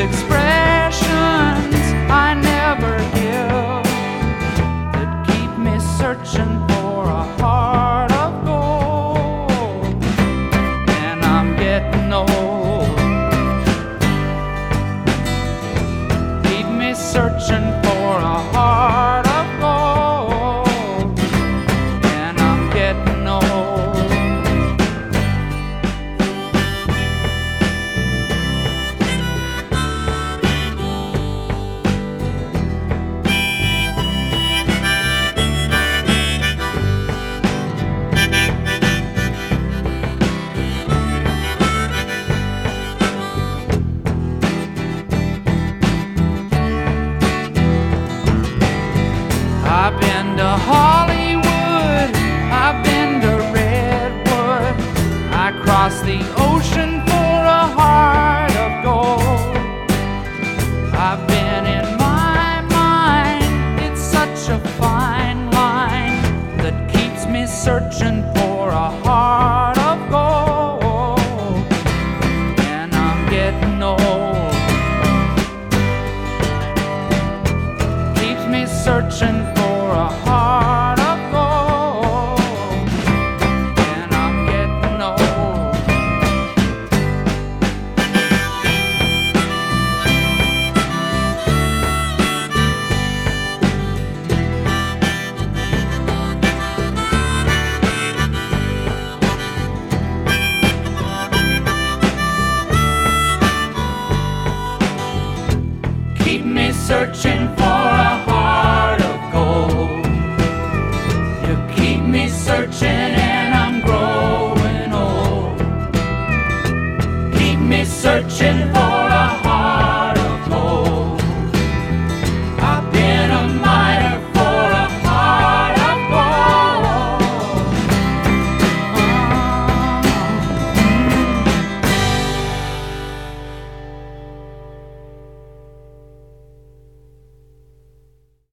expressions I never give that keep me searching for a heart of gold. And I'm getting old. Keep me searching for a heart of gold. And I'm getting old. I've been to Hollywood, I've been to Redwood, I crossed the ocean for a heart of gold. I've been in my mind, it's such a fine line that keeps me searching for a heart of gold. And I'm getting old. Keeps me searching for a heart of gold. And I'm getting old. Keep me searching for a heart of gold. You keep me searching and I'm growing old. Keep me searching for